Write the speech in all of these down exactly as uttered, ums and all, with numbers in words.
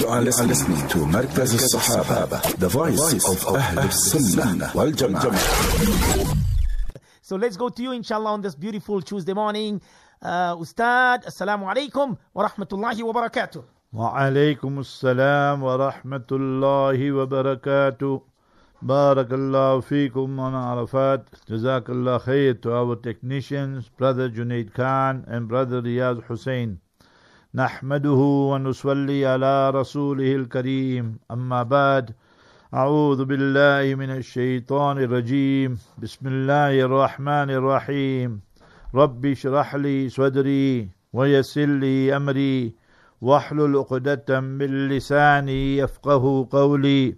You are listening to Markaz al-Sahaba, the voice of Ahl al-Sunnah wal Jama'ah. So let's go to you, inshallah, on this beautiful Tuesday morning. Uh, Ustad, Assalamu alaikum wa rahmatullahi wa barakatuh. Wa alaikum assalam wa rahmatullahi wa barakatuh. Barakallahu feekum on Arafat. Jazakallah khair to our technicians, Brother Junaid Khan and Brother Riyaz Hussain. Nahmaduhu wa nusalli ala rasulihil kareem. Amma ba'd. أعوذ بالله من الشيطان الرجيم بسم الله الرحمن الرحيم رب اشرح لي صدري ويسر لي أمري واحلل عقدة من لساني يفقه قولي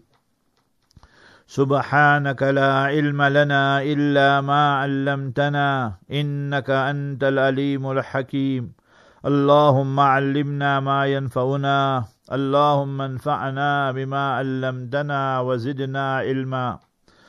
سبحانك لا علم لنا إلا ما علمتنا إنك أنت العليم الحكيم اللهم علمنا ما ينفعنا اللهم انفعنا بما علمتنا وزدنا علما.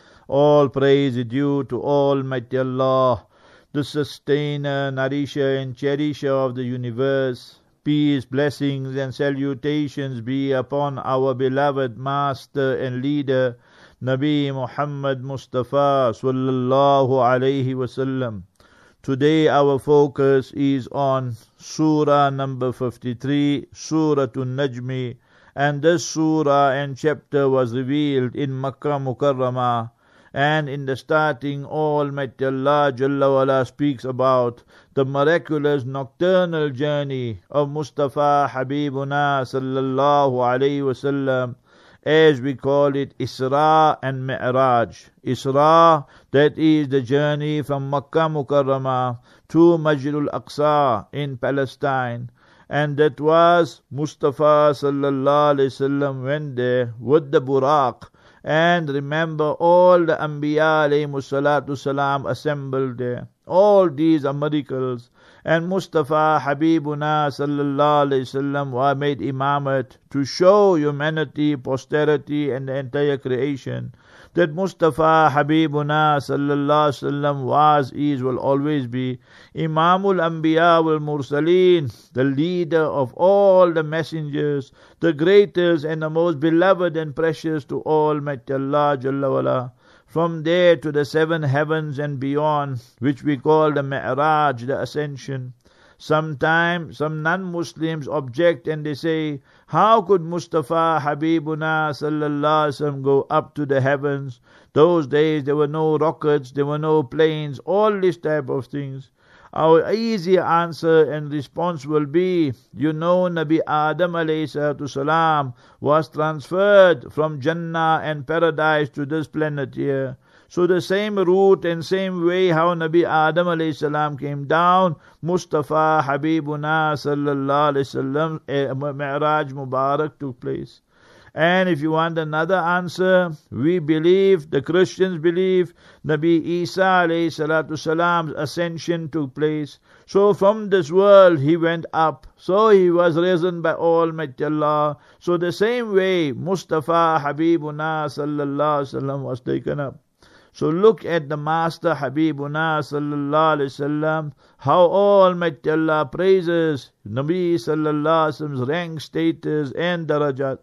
All praise is due to Almighty Allah, the sustainer, nourisher and cherisher of the universe. Peace, blessings and salutations be upon our beloved master and leader, Nabi Muhammad Mustafa sallallahu alayhi wasallam. Today our focus is on Surah number fifty-three, Surah An-Najmi, and this surah and chapter was revealed in Makkah Mukarramah. And in the starting, Almighty Allah Jalla wala speaks about the miraculous nocturnal journey of Mustafa Habibuna sallallahu alayhi wasallam, as we call it Isra and Mi'raj. Isra, that is the journey from Makkah Mukarramah to Masjid al-Aqsa in Palestine. And that was Mustafa sallallahu alayhi wasallam went there with the Buraq. And remember, all the Anbiya alayhimu salatu salam assembled there. All these are miracles. And Mustafa Habibuna sallallahu alayhi wasallam was made imamat to show humanity, posterity and the entire creation that Mustafa Habibuna sallallahu alayhi wasallam was, is, will always be Imamul Anbiya wal Mursaleen, the leader of all the messengers, the greatest and the most beloved and precious to Almighty Allah Jalla wala. From there to the seven heavens and beyond, which we call the Mi'raj, the ascension. Sometimes some non-Muslims object and they say, how could Mustafa Habibuna sallallahu alaihi wasallam go up to the heavens? Those days there were no rockets, there were no planes, all this type of things. Our easy answer and response will be, you know, Nabi Adam alayhi salatu salam was transferred from Jannah and paradise to this planet here. So the same route and same way how Nabi Adam alayhi salam came down, Mustafa Habibuna sallallahu alayhi wasallam Mi'raj Mubarak took place. And if you want another answer, we believe, the Christians believe, Nabi Isa alayhi salatu salam's ascension took place. So from this world he went up. So he was risen by Almighty Allah. So the same way Mustafa Habibuna sallallahu alayhi wasallam was taken up. So look at the Master Habibuna sallallahu alayhi wasallam, how Almighty Allah praises Nabi sallallahu alayhi wasallam's rank, status and darajat.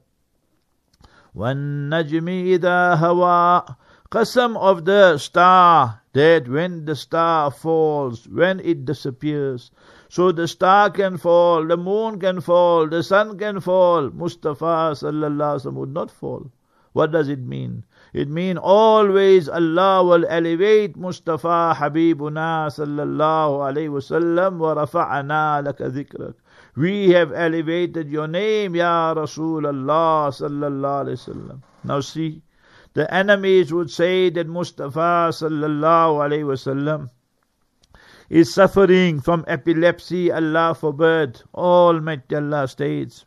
وَالنَّجْمِ إِذَا هَوَى, qasam of the star, that when the star falls, when it disappears. So the star can fall, the moon can fall, the sun can fall. Mustafa sallallahu alaihi wasallam would not fall. What does it mean? It means always Allah will elevate Mustafa Habibuna sallallahu alayhi wasallam wa rafa'ana laka dhikrak. We have elevated your name, Ya Rasulullah sallallahu alayhi wasallam. Now see, the enemies would say that Mustafa sallallahu alayhi wasallam is suffering from epilepsy. Allah forbid. Almighty Allah states,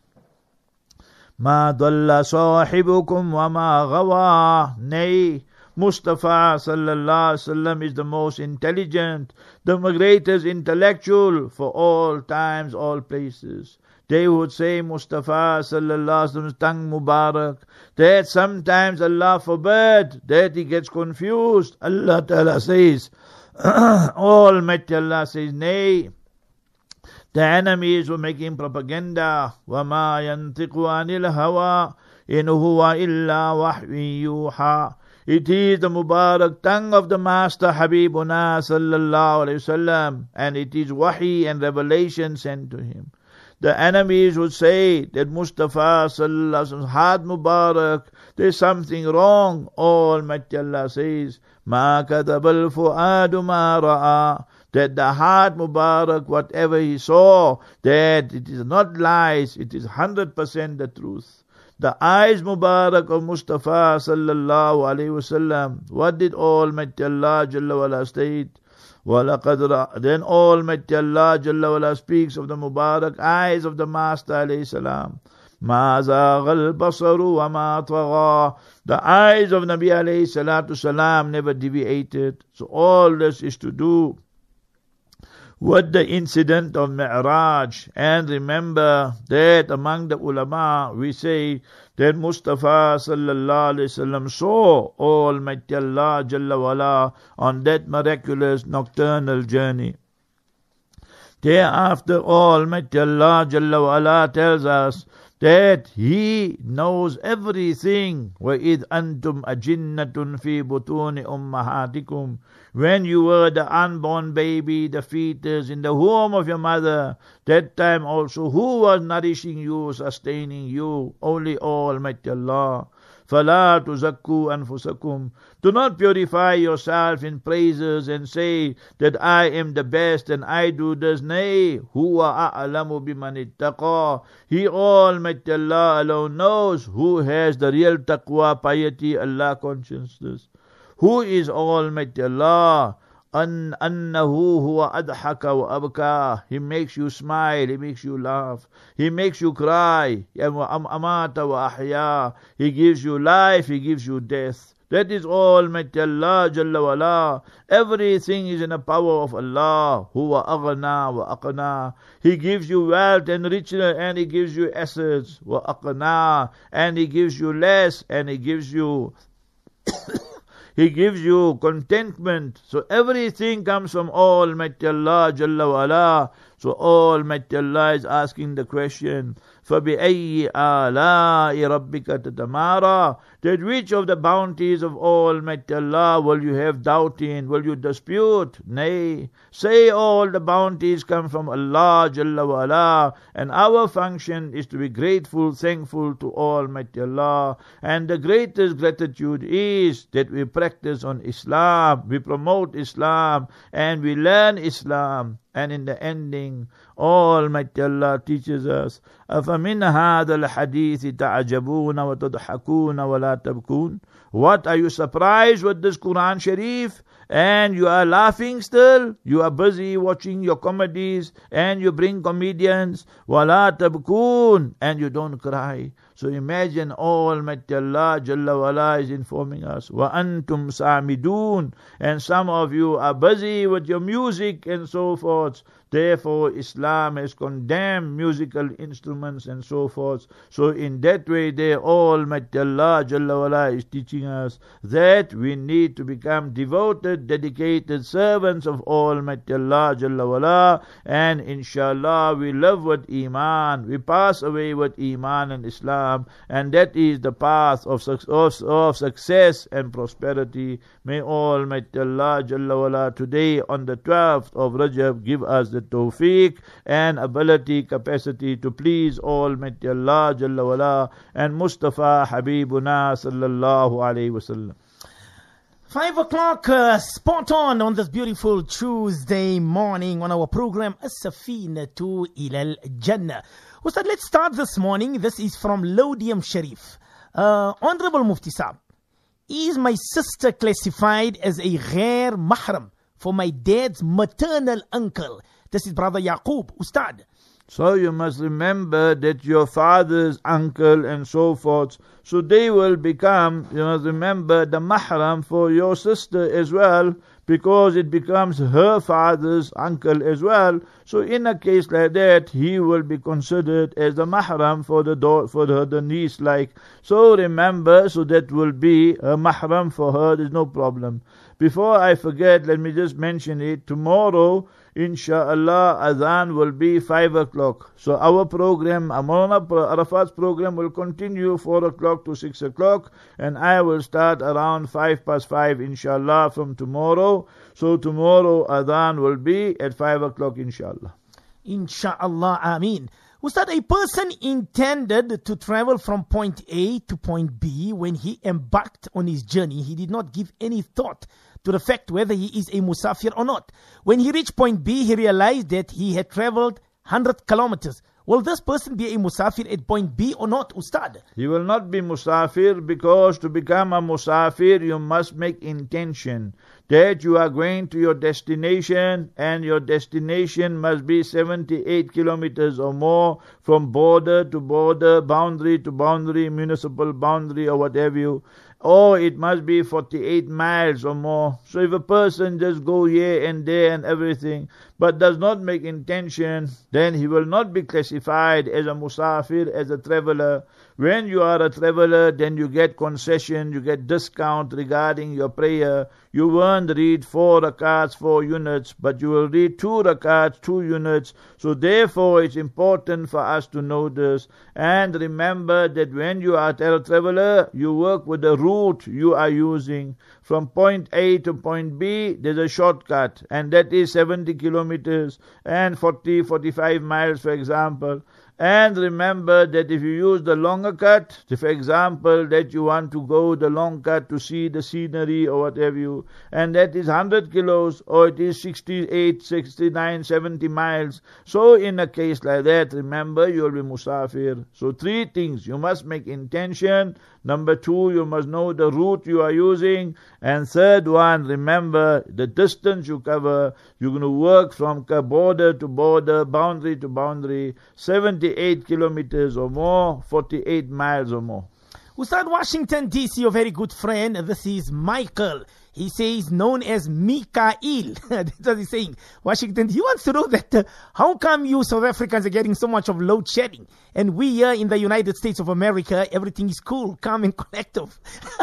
Ma dalla sahibukum wa ma ghawa. Nay, Mustafa sallallahu alaihi wasallam is the most intelligent, the greatest intellectual for all times, all places. They would say Mustafa sallallahu alaihi wasallam's tongue Mubarak, that sometimes Allah forbid that he gets confused. Allah Ta'ala says, Almighty Allah says, nay, The enemies were making propaganda. وَمَا يَنْطِقُ عَنِ الْهَوَىٰ إِنْ هُوَ إِلَّا وَحْيٌ يُوحَىٰ. It is the Mubarak tongue of the Master Habibuna sallallahu alayhi wasallam, and it is wahi and revelation sent to him. The enemies would say that Mustafa sallallahu alayhi wasallam's heart Mubarak, there's something wrong. Almighty Allah says, مَا كَذَبَ الْفُؤَادُ مَا رَأَىٰ, that the heart Mubarak, whatever he saw, that it is not lies, it is one hundred percent the truth. The eyes Mubarak of Mustafa sallallahu alayhi wasallam, what did Almighty Allah Jalla wala state? وَلَقَدْ Then Almighty Allah Jalla wala speaks of the Mubarak eyes of the Master alayhi salam. مَا زَاغَ الْبَصَرُ وَمَا طَغَىٰ. The eyes of Nabi alayhi salatu salam never deviated. So all this is to do with the incident of Mi'raj. And remember that among the ulama we say that Mustafa sallallahu alayhi wasallam saw Almighty Allah Jalla wala on that miraculous nocturnal journey. Thereafter Almighty Allah Jalla wala tells us that He knows everything. وَإِذْ أَنْتُمْ أَجِنَّةٌ فِي بُطُونِ أُمَّهَاتِكُمْ. When you were the unborn baby, the fetus in the womb of your mother, that time also who was nourishing you, sustaining you? Only Almighty Allah. فَلَا تُزَكُّوا أَنفُسَكُمْ. Do not purify yourself in praises and say that I am the best and I do this. Nay, هُوَ أَعْلَمُ بِمَنِ اتَّقَى. He Almighty Allah alone knows who has the real taqwa, piety, Allah consciousness. Who is Almighty Allah? An annahu huwa adhaka wa abka. He makes you smile, He makes you laugh, He makes you cry. Amata wa ahya. He gives you life, He gives you death. That is Almighty Allah Jalla wala. Everything is in the power of Allah. Huwa aghna wa aqna. He gives you wealth and riches, and He gives you assets. Wa aqna. And He gives you less, and He gives you He gives you contentment. So everything comes from Almighty Allah Jalla wala. So Almighty Allah is asking the question, فَبِأَيِّ آلَاءِ رَبِّكَ تَتَمَارَى. That which of the bounties of Almighty Allah will you have doubt in? Will you dispute? Nay. Say all the bounties come from Allah Jalla wala, and our function is to be grateful, thankful to Almighty Allah. And the greatest gratitude is that we practice on Islam, we promote Islam, and we learn Islam. And in the ending, Almighty Allah teaches us, أَفَمِنْ هَذَا الْحَدِيثِ تَعْجَبُونَ وَتَضْحَكُونَ وَلَا تَبْكُونَ. What, are you surprised with this Quran Sharif? And you are laughing still? You are busy watching your comedies, and you bring comedians, وَلَا تَبْكُونَ, and you don't cry. So imagine Almighty Allah Jalla wala is informing us, وَأَنْتُمْ سَامِدُونَ, and some of you are busy with your music and so forth. Therefore Islam has condemned musical instruments and so forth. So in that way there Almighty Allah Jalla wala is teaching us that we need to become devoted, dedicated servants of Almighty Allah Jalla wala, and inshallah we live with Iman, we pass away with Iman and Islam, and that is the path of, of, of success and prosperity. May Almighty Allah Jalla wala today on the twelfth of Rajab give us the tawfiq and ability, capacity to please Almighty Allah Jalla wala and Mustafa Habibuna sallallahu alayhi wasallam. Five o'clock, uh, spot on on this beautiful Tuesday morning on our program As-Safinatu Ilal Jannah. Ustad, let's start this morning. This is from Lodium Sharif. Uh, Honorable Mufti Saab, is my sister classified as a ghair mahram for my dad's maternal uncle? This is Brother Yaqub. Ustad. So you must remember that your father's uncle and so forth, so they will become, you must remember, the mahram for your sister as well, because it becomes her father's uncle as well. So in a case like that, he will be considered as the mahram for the daughter, for the, the niece like. So remember, so that will be a mahram for her, there's no problem. Before I forget, let me just mention it. Tomorrow Insha'Allah, Adhan will be five o'clock. So our program, Maulana Arafat's program will continue four o'clock to six o'clock, and I will start around five past five, Insha'Allah, from tomorrow. So tomorrow Adhan will be at five o'clock, Insha'Allah. Insha'Allah, Ameen. Ustad, a person intended to travel from point A to point B. When he embarked on his journey, he did not give any thought to the fact whether he is a musafir or not. When he reached point B, he realized that he had traveled one hundred kilometers. Will this person be a musafir at point B or not, Ustad? He will not be musafir, because to become a musafir, you must make intention that you are going to your destination, and your destination must be seventy-eight kilometers or more from border to border, boundary to boundary, municipal boundary or whatever you. Or it must be forty-eight miles or more. So if a person just go here and there and everything, but does not make intention, then he will not be classified as a musafir, as a traveler. When you are a traveler, then you get concession, you get discount regarding your prayer. You won't read four rakats, four units, but you will read two rakats, two units. So therefore it's important for us to know this. And remember that when you are a traveler, you work with the route you are using. From point A to point B, there's a shortcut, and that is seventy kilometers and forty, forty-five miles, for example. And remember that if you use the longer cut, for example, that you want to go the long cut to see the scenery or whatever you, and that is one hundred kilos, or it is sixty-eight, sixty-nine, seventy miles. So in a case like that, remember, you will be musafir. So three things: you must make intention. Number two, you must know the route you are using. And third one, remember the distance you cover. You're going to work from border to border, boundary to boundary, seventy-eight kilometers or more, forty-eight miles or more. Ustad, Washington D C, your very good friend, this is Michael. He says, known as Mikael. That's what he's saying. Washington, he wants to know that uh, how come you South Africans are getting so much of load shedding, and we here in the United States of America, everything is cool, calm and collective.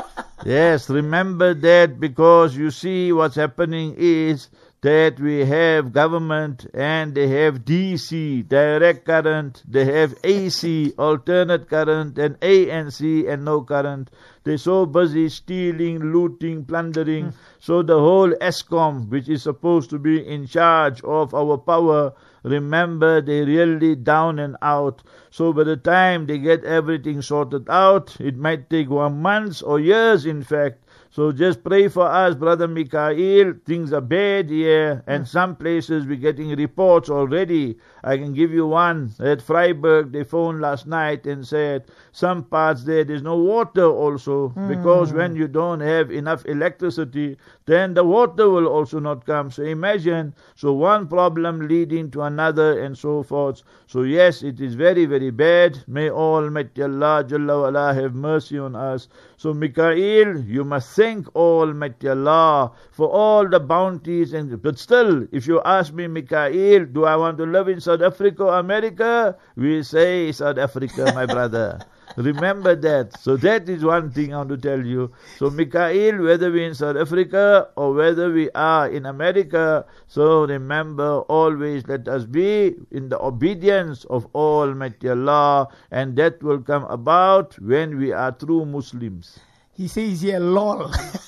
Yes, remember that, because you see what's happening is that we have government and they have D C, direct current, they have A C, alternate current, and A N C, and no current. They're so busy stealing, looting, plundering. Mm. So the whole ESCOM, which is supposed to be in charge of our power, remember, they're really down and out. So by the time they get everything sorted out, it might take one month or years, in fact. So just pray for us, Brother Mikael. Things are bad here, and some places we're getting reports already. I can give you one. At Freiburg, they phoned last night and said some parts there, there's no water also, mm. because when you don't have enough electricity, then the water will also not come. So imagine, so one problem leading to another and so forth. So yes, it is very, very bad. May Almighty Allah Jalla wa Ala have mercy on us. So Mikael, you must thank Almighty Allah for all the bounties. And but still, if you ask me, Mikael, do I want to live in South Africa or America? We say South Africa, my brother. Remember that. So that is one thing I want to tell you. So Mikael, whether we're in South Africa or whether we are in America, so remember, always let us be in the obedience of Almighty Allah, and that will come about when we are true Muslims. He says here, lol.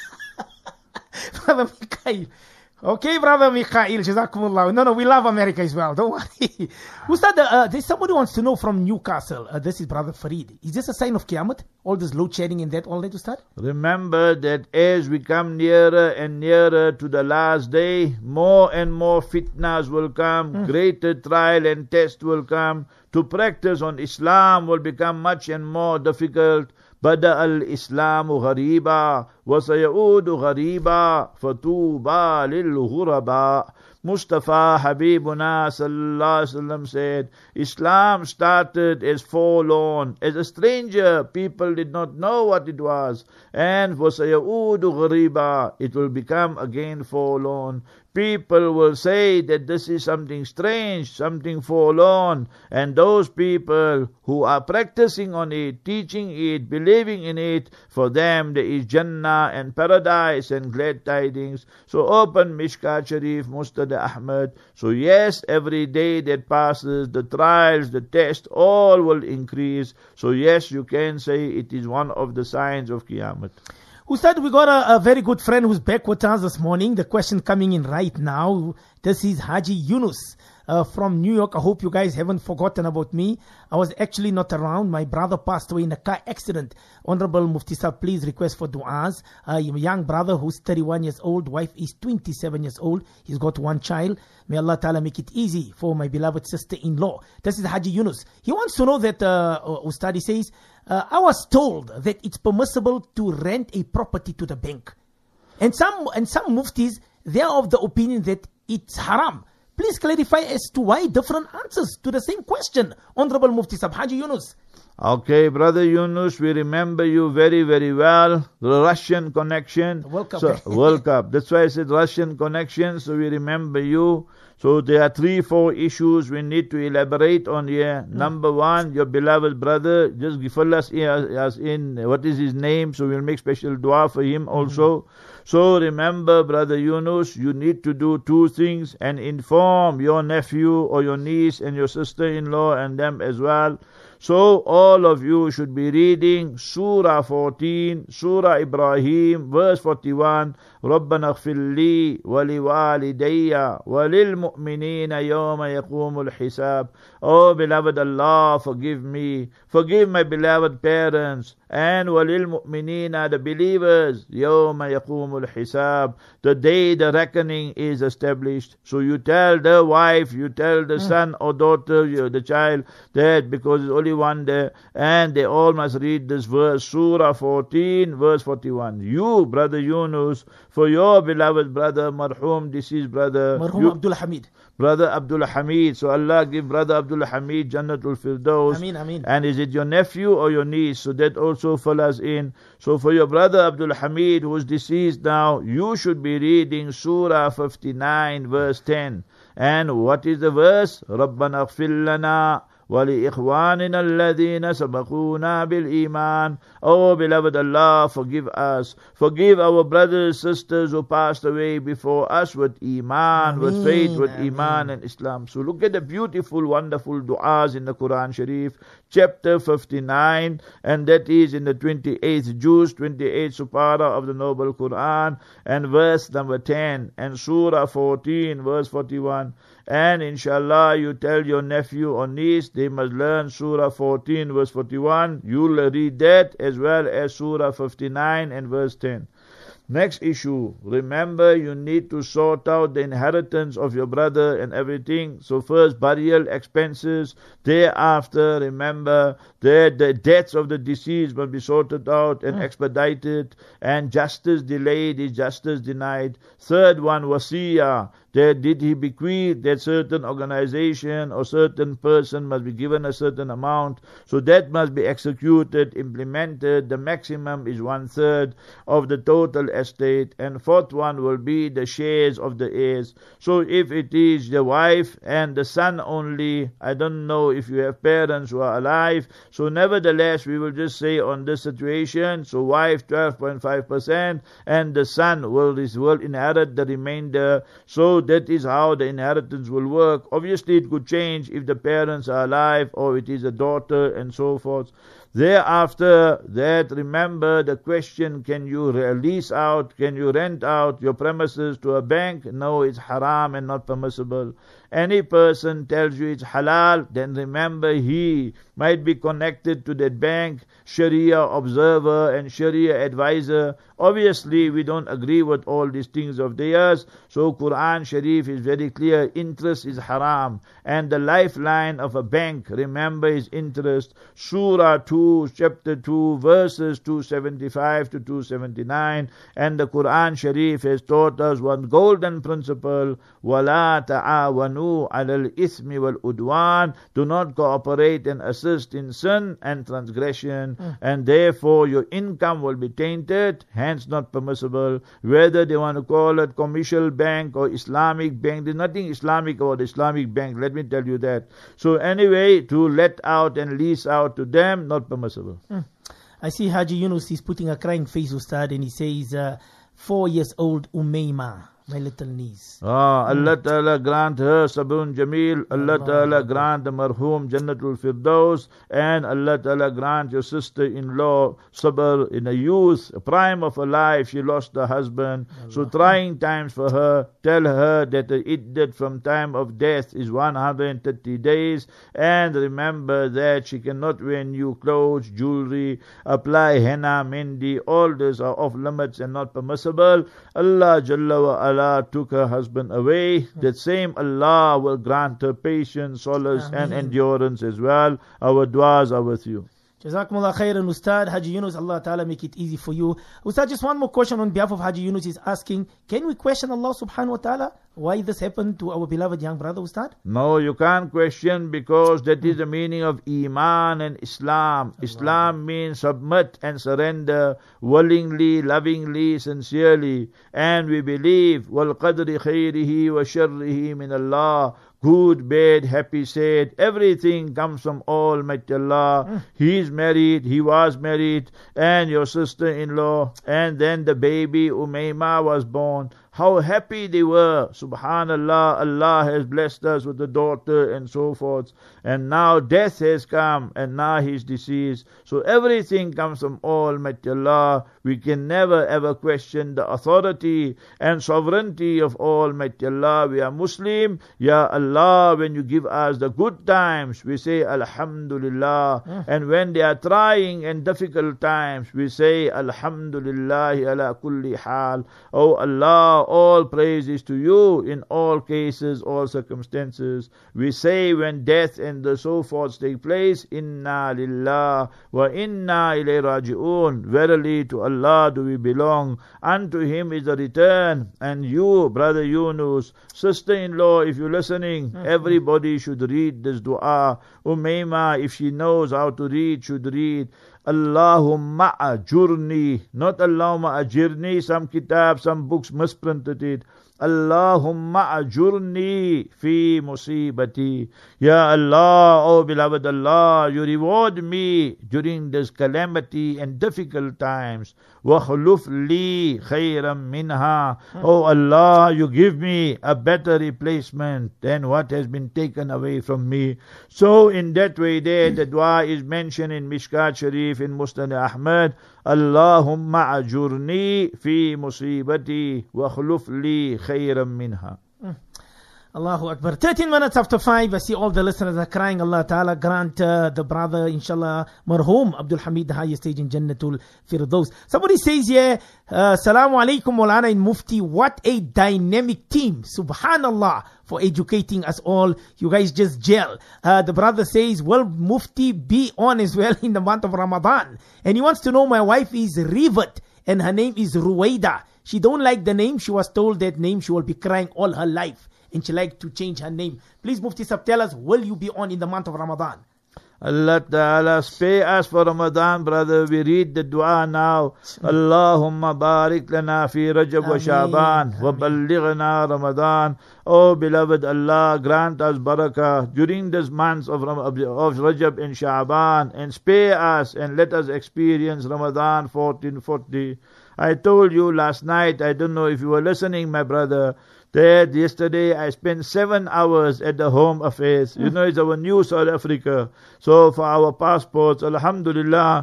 Brother Mikael. Okay, Brother Mikael, Jazakumullah. No, no, we love America as well. Don't worry. Ustad, uh, there's somebody who wants to know from Newcastle. Uh, this is Brother Farid. Is this a sign of Qiyamah? All this load shedding and that, all that, Ustad? Remember that as we come nearer and nearer to the last day, more and more fitnas will come, mm. greater trial and test will come. To practice on Islam will become much and more difficult. بدأ الإسلام غريبا وسيعود غريبا فطوبى للغرباء. Mustafa Habibuna Sallallahu Alaihi Wasallam said, Islam started as forlorn, as a stranger. People did not know what it was. And وَسَيَعُودُ غَرِيبًا, it will become again forlorn. people will say that this is something strange, something forlorn, and those people who are practicing on it, teaching it, believing in it, for them there is Jannah and paradise and glad tidings. So open Mishkat Sharif, Mustada Ahmad. So yes, every day that passes, the trials, the test, all will increase. So yes, you can say it is one of the signs of Qiyamah. Ustad, we got a, a very good friend who's back with us this morning. The question coming in right now. This is Haji Yunus uh, from New York. I hope you guys haven't forgotten about me. I was actually not around. My brother passed away in a car accident. Honorable Mufti Sahib, please request for du'as. Uh, your young brother who's thirty-one years old, wife is twenty-seven years old. He's got one child. May Allah Ta'ala make it easy for my beloved sister-in-law. This is Haji Yunus. He wants to know that, uh, Ustad, he says, Uh, I was told that it's permissible to rent a property to the bank. And some and some muftis, they are of the opinion that it's haram. Please clarify as to why different answers to the same question. Honorable Mufti Sahib, Haji Yunus. Okay, Brother Yunus, we remember you very, very well. The Russian connection. World Cup. So, World Cup. That's why I said Russian connection, so we remember you. So there are three, four issues we need to elaborate on here. Mm. Number one, your beloved brother, just fill us in, as in what is his name, so we'll make special dua for him also. Mm. So remember, Brother Yunus, you need to do two things and inform your nephew or your niece and your sister-in-law and them as well. So all of you should be reading Surah fourteen, Surah Ibrahim, verse forty-one. رَبَّنَا اغْفِرْ لِي وَلِوَالِدَيَّ وَلِلْمُؤْمِنِينَ يَوْمَ يَقُومُ الْحِسَابِ. Oh beloved Allah, forgive me, forgive my beloved parents, and وَلِلْمُؤْمِنِينَ, the believers, يَوْمَ يَقُومُ الْحِسَابِ, the day the reckoning is established. So you tell the wife, you tell the mm. son or daughter, you, the child, that because it's only one day, and they all must read this verse, Surah fourteen, verse forty-one. You, Brother Yunus, for your beloved brother, marhum, deceased brother, Marhum you, Abdul Hamid. Brother Abdul Hamid. So Allah give Brother Abdul Hamid Jannatul Firdaus. Ameen, ameen. And is it your nephew or your niece? So that also follows in. So for your brother Abdul Hamid who is deceased now, you should be reading Surah fifty-nine, verse ten. And what is the verse? رَبَّنَا اغْفِرْ لَنَا وَلِإِخْوَانِنَا الَّذِينَ سَبَقُونَا بِالْإِيمَانِ. Oh beloved Allah, forgive us, forgive our brothers, sisters who passed away before us with Iman, Ameen, with faith, with Ameen. Iman and Islam. So look at the beautiful, wonderful du'as in the Quran Sharif, chapter fifty-nine, and that is in the twenty-eighth juz, twenty-eighth supara of the Noble Quran, and verse number ten, and Surah fourteen, verse forty-one. And inshallah, you tell your nephew or niece they must learn Surah fourteen, verse forty-one. You'll read that as well as Surah fifty-nine and verse ten. Next issue, remember you need to sort out the inheritance of your brother and everything. So first burial expenses, thereafter remember that the debts of the deceased must be sorted out and mm. expedited, and justice delayed is justice denied. Third one, wasiyah, that did he bequeath that certain organization or certain person must be given a certain amount, so that must be executed, implemented. The maximum is one third of the total estate. And fourth one will be the shares of the heirs. So if it is the wife and the son only, I don't know if you have parents who are alive, so nevertheless we will just say on this situation, so wife twelve point five percent and the son will, will inherit the remainder. So that is how the inheritance will work. Obviously it could change if the parents are alive or it is a daughter and so forth. Thereafter that, remember the question, can you release out, can you rent out your premises to a bank? No, it's haram and not permissible. Any person tells you it's halal, then remember he might be connected to that bank, Sharia observer and Sharia advisor. Obviously we don't agree with all these things of theirs. So Quran Sharif is very clear, interest is haram. And the lifeline of a bank, remember, is interest. Surah two, two, chapter two, verses two seventy-five to two seventy-nine. And the Quran Sharif has taught us one golden principle: وَلَا تَعَاوَنُوا عَلَى الْإِثْمِ وَالْعُدْوَانِ. Do not cooperate and assist in sin and transgression, mm. and therefore your income will be tainted, hence not permissible. Whether they want to call it commercial bank or Islamic bank, there's nothing Islamic about Islamic bank, let me tell you that. So anyway, to let out and lease out to them, not permissible. Mm. I see Haji Yunus, he's putting a crying face, Ustad, and he says, uh, four years old Umayma, my little niece. Ah, Allah Ta'ala grant her Sabrun Jameel, Allah Ta'ala grant the marhum Jannatul Firdaus, and Allah Ta'ala grant your sister-in-law Sabr in a youth, a prime of her life. She lost her husband, Allah. So trying times for her. Tell her that the iddat from time of death is one hundred thirty days, and remember that she cannot wear new clothes, jewelry, apply henna, mendi. All these are off limits and not permissible. Allah Jalla wa Allah took her husband away. Hmm. That same Allah will grant her patience, solace, Ameen. And endurance as well. Our du'as are with you. Jazakumullah khairan, Ustad. Haji Yunus, Allah Ta'ala make it easy for you. Ustad, just one more question on behalf of Haji Yunus. Is asking, can we question Allah subhanahu wa ta'ala why this happened to our beloved young brother, Ustad? No, you can't question, because that is the meaning of Iman and Islam. Allah. Islam means submit and surrender willingly, lovingly, sincerely. And we believe, wal qadri khayrihi wa sharrihi min Allah. Good, bad, happy, sad, everything comes from Almighty Allah. Mm. He is married, he was married, and your sister-in-law, and then the baby Umayma was born. How happy they were. Subhanallah, Allah has blessed us with a daughter and so forth. And now death has come, and now he's deceased. So everything comes from Almighty Allah. We can never ever question the authority and sovereignty of Almighty Allah. We are Muslim. Ya Allah, when you give us the good times, we say Alhamdulillah. Mm. And when they are trying and difficult times, we say Alhamdulillah ala kulli hal. Oh Allah, all praise is to you in all cases, all circumstances. We say when death and the so forth take place, Inna lillah wa inna ilayhi raji'un. Verily to Allah do we belong, unto Him is the return. And you, brother Yunus, sister-in-law, if you're listening, mm-hmm. everybody should read this dua. Umayma, if she knows how to read, should read. Allahumma ajurni, not Allahumma ajirni. Some kitab, some books misprinted it. Allahumma ajurni fi musibati. Ya Allah, oh beloved Allah, you reward me during this calamity and difficult times. Wa khuluf li khayran minha. Oh Allah, you give me a better replacement than what has been taken away from me. So in that way there, the dua is mentioned in Mishkat Sharif, in Musnad Ahmad. Allahumma ajurni fi musibati wa khuluf li khayran minha. Allahu Akbar. thirteen minutes after five. I see all the listeners are crying. Allah Ta'ala grant uh, the brother, inshallah, Marhum Abdul Hamid the highest stage in Jannatul Firdaus. Somebody says here, uh, Salamu alaikum Maulana in Mufti. What a dynamic team. Subhanallah for educating us all. You guys just gel. Uh, the brother says, will Mufti be on as well in the month of Ramadan? And he wants to know, my wife is Rivat and her name is Ruwaida. She don't like the name. She was told that name she will be crying all her life. And she like to change her name. Please, Mufti Sab, tell us, will you be on in the month of Ramadan? Allah Ta'ala spare us for Ramadan, brother. We read the dua now. Allahumma barik lana fi Rajab wa Sha'ban wa ballighna Ramadan. Oh beloved Allah, grant us barakah during this months of, of Rajab and Sha'ban, and spare us and let us experience Ramadan fourteen forty. I told you last night, I don't know if you were listening, my brother, that yesterday I spent seven hours at the Home Affairs. You know, it's our new South Africa. So for our passports, alhamdulillah,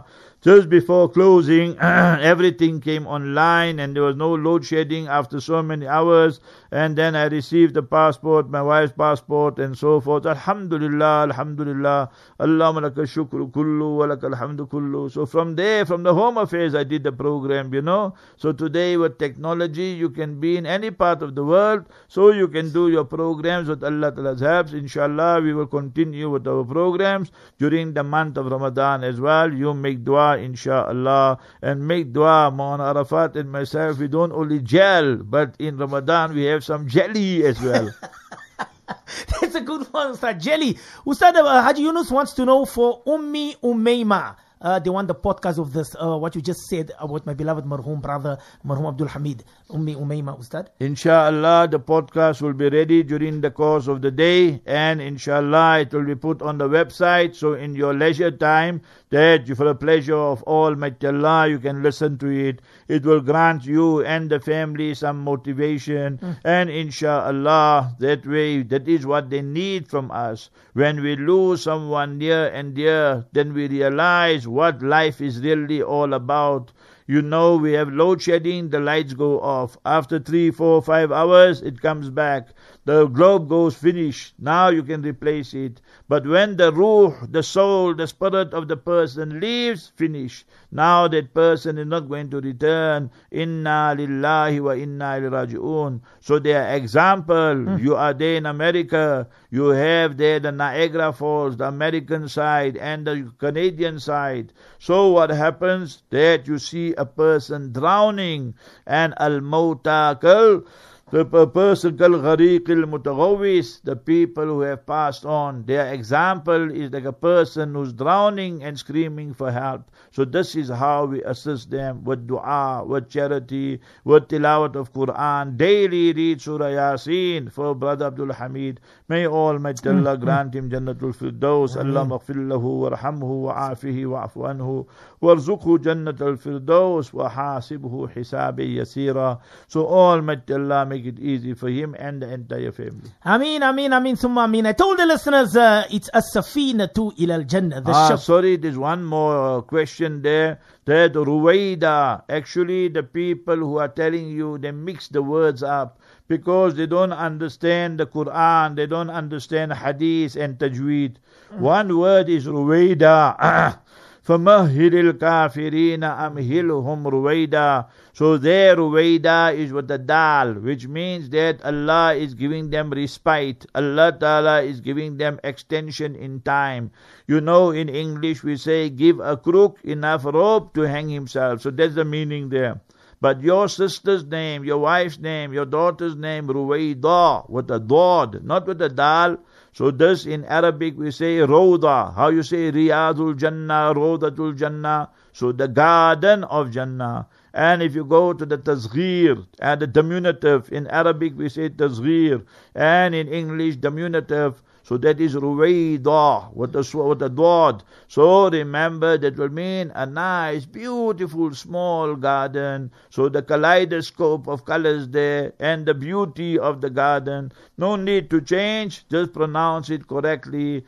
Just before closing, everything came online and there was no load shedding after so many hours. And then I received the passport, my wife's passport and so forth. Alhamdulillah, Alhamdulillah. Allahumma laka shukru kullu wa laka alhamdu kullu. So from there, from the Home Affairs, I did the program, you know. So today with technology, you can be in any part of the world. So you can do your programs with Allah Ta'ala's help. Inshallah, we will continue with our programs during the month of Ramadan as well. You make dua, inshallah, and make dua. Maulana Arafat and myself, we don't only gel, but in Ramadan we have some jelly as well. That's a good one, Ustad. Jelly. Ustad, uh, Haji Yunus wants to know for Ummi Umayma. Uh, they want the podcast of this, uh, what you just said about my beloved marhum brother, marhum Abdul Hamid. Ummi Umayma, Ustad. Inshallah, the podcast will be ready during the course of the day, and inshallah, it will be put on the website. So in your leisure time, that you, for the pleasure of Almighty Allah, you can listen to it. It will grant you and the family some motivation, mm. and inshallah, that way, that is what they need from us. When we lose someone near and dear, then we realize what life is really all about. You know, we have load shedding, the lights go off. After three, four, five hours, it comes back. The globe goes finished. Now you can replace it. But when the ruh, the soul, the spirit of the person leaves, finish. Now that person is not going to return. Inna lillahi wa inna ilaihi raji'un. So their example, mm. you are there in America, you have there the Niagara Falls, the American side and the Canadian side. So what happens? That you see a person drowning, and al-mauta kal, the person kal ghariq al-mutaghawis, the people who have passed on, their example is like a person who's drowning and screaming for help. So this is how we assist them with dua, with charity, with tilawat of Quran. Daily read Surah Yasin for Brother Abdul Hamid. May Almighty Allah grant him Jannatul Firdaus. Allah maghfir lahu warhamhu wa'afihi wa'afu anhu warzuqhu Jannatul Firdaus wa hasibhu hisabi yasira. So Almighty Allah make it easy for him and the entire family. Ameen, Ameen, Ameen, Summa Ameen. I told the listeners uh, it's as-safinatu ila al-jannah. Ah, sorry, there's one more uh, question there. That Ruwaida, actually the people who are telling you, they mix the words up because they don't understand the Quran, they don't understand Hadith and Tajweed. Mm. One word is Ruwaida. فَمَهِّلِ الْكَافِرِينَ أَمْهِلْهُمْ رُوَيْدًا. So there Ruwaida is with the dal, which means that Allah is giving them respite. Allah Ta'ala is giving them extension in time. You know, in English we say, give a crook enough rope to hang himself. So that's the meaning there. But your sister's name, your wife's name, your daughter's name, Ruwaida, with a dod, not with a dal. So this in Arabic we say Rawda. How you say Riyadul Jannah, Rawdatul Jannah. So the garden of Jannah. And if you go to the Tazghir and the diminutive, in Arabic we say Tazghir, and in English diminutive. So that is Ruwaida, with the, with the dot. So remember, that will mean a nice, beautiful, small garden. So the kaleidoscope of colors there, and the beauty of the garden. No need to change, just pronounce it correctly.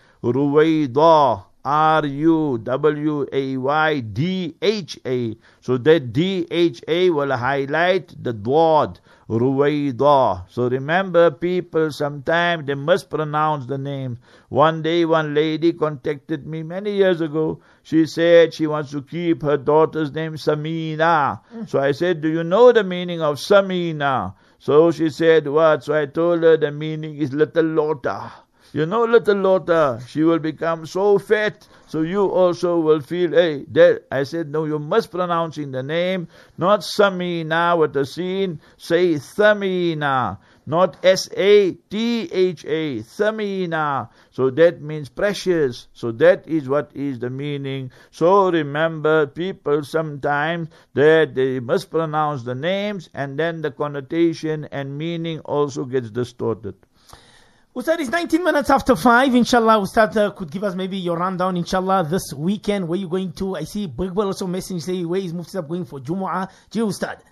Ruwaida. R U W A Y D H A. So that D H A will highlight the dwad, Ruwaida. So remember, people, sometimes they mispronounce the name. One day one lady contacted me many years ago. She said she wants to keep her daughter's name Samina. So I said, do you know the meaning of Samina? So she said, what? So I told her the meaning is little Lota. You know, little Lota, she will become so fat, so you also will feel, hey, that. I said, no, you must pronounce in the name, not Samina with a sin, say Thamina, not S A T H A, Thamina. So that means precious. So that is what is the meaning. So remember, people sometimes that they mispronounce the names, and then the connotation and meaning also gets distorted. Ustad, it's nineteen minutes after five. Inshallah, Ustad uh, could give us maybe your rundown, inshallah, this weekend. Where you going to? I see Bigbal also message say where is Mufti Sahib going for Jumu'ah. Gee, Ustad.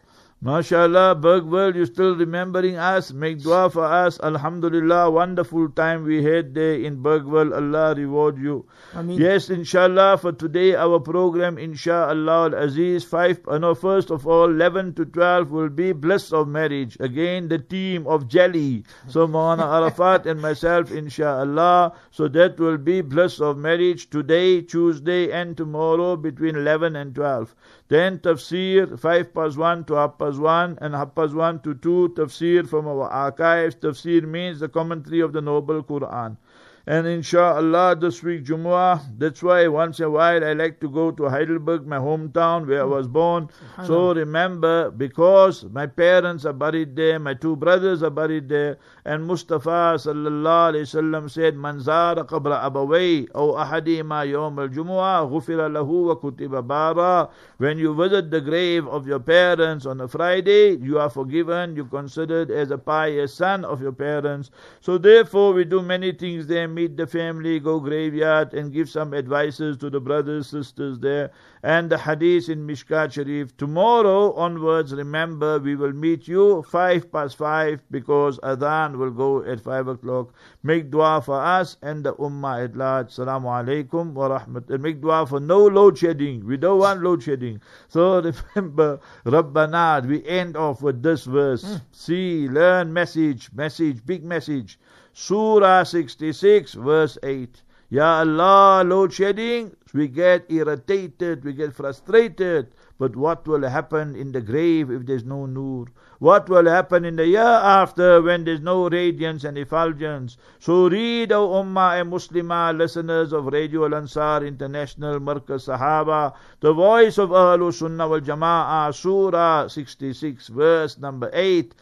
MashaAllah, Bergville, you still remembering us? Make dua for us. Alhamdulillah, wonderful time we had there in Bergville. Allah reward you. Ameen. Yes, inshallah, for today our program, inshallah al-Aziz, five, uh, no, first of all, eleven to twelve will be bliss of marriage. Again, the team of Jelly. So Maulana Arafat and myself, inshallah. So that will be bliss of marriage today, Tuesday and tomorrow between eleven and twelve. Then tafsir, five past one to half past one, and half past one to two, tafsir from our archives. Tafsir means the commentary of the Noble Quran. And inshallah this week Jumu'ah, that's why once in a while I like to go to Heidelberg, my hometown where I was born. So remember, because my parents are buried there, my two brothers are buried there, and Mustafa sallallahu alayhi wasallam said, Man zara qabra abaway aw ahadima yawm al-Jumu'ah ghufira lahu wa kutiba bara. When you visit the grave of your parents on a Friday, you are forgiven, you considered as a pious son of your parents. So therefore we do many things there, meet the family, go graveyard and give some advices to the brothers, sisters there. And the hadith in Mishkat Sharif. Tomorrow onwards, remember, we will meet you five past five because Adhan will go at five o'clock. Make dua for us and the Ummah at large. Assalamu alaikum wa rahmat. And make dua for no load shedding. We don't want load shedding. So remember, Rabbana, we end off with this verse. Mm. See, learn message, message, big message. Surah sixty-six, verse eight. Ya Allah, load shedding, we get irritated, we get frustrated. But what will happen in the grave if there's no nur? What will happen in the year after when there's no radiance and effulgence? So read, O Ummah and Muslimah, listeners of Radio Al-Ansar International, Markaz Sahaba, the voice of Ahlul Sunnah wal Jama'ah, Surah sixty-six, verse number eight.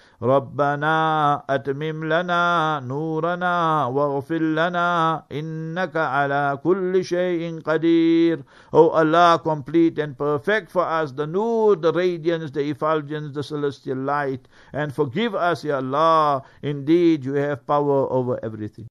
رَبَّنَا أَتْمِمْ لَنَا نُورَنَا وَاغْفِرْ لَنَا إِنَّكَ عَلَى كُلِّ شَيْءٍ قَدِيرٌ. O Allah, complete and perfect for us the nur, the radiance, the effulgence, the celestial light, and forgive us, Ya Allah. Indeed, you have power over everything.